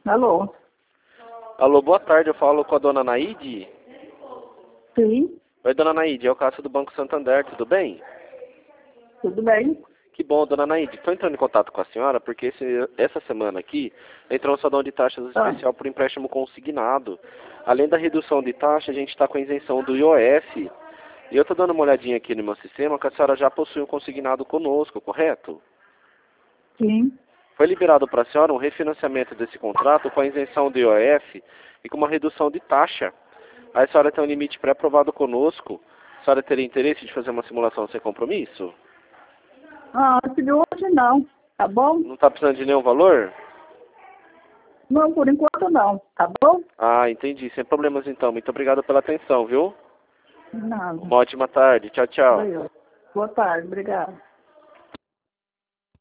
Alô? Alô, boa tarde, eu falo com a dona Naide. Sim, Oi, dona Naide, é o Cássio do Banco Santander, tudo bem? tudo bem? Que bom, dona Naide. Estou entrando em contato com a senhora porque essa semana aqui entrou um salão de taxas Ah, especial por empréstimo consignado. Além da redução de taxa, a gente está com a isenção do IOF. E eu estou dando uma olhadinha aqui no meu sistema que a senhora já possui um consignado conosco, correto? sim. Foi liberado para a senhora um refinanciamento desse contrato com a isenção do IOF e com uma redução de taxa. A senhora tem um limite pré-aprovado conosco. A senhora teria interesse de fazer uma simulação sem compromisso? Ah, se de hoje não, tá bom? Não está precisando de nenhum valor? Não, por enquanto não, tá bom? Ah, entendi. Sem problemas então. Muito obrigado pela atenção, viu? Nada. Uma ótima tarde. Tchau, tchau. Valeu. Boa tarde, obrigada.